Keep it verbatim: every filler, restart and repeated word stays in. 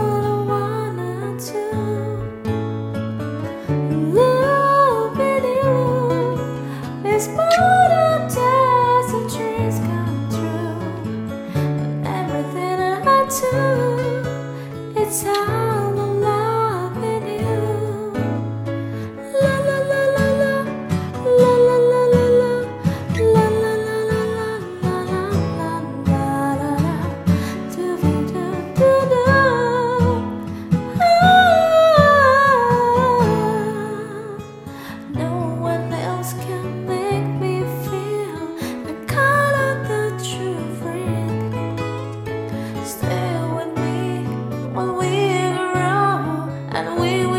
I wanted to love with you. It's more than just a dreams come true. And everything I do, it's all a love with you. La la la la la, la la la la la, la la la la la, la la la la la, do do do do do. No one else can make me feel the color that you bring. Stay with me when we grow and we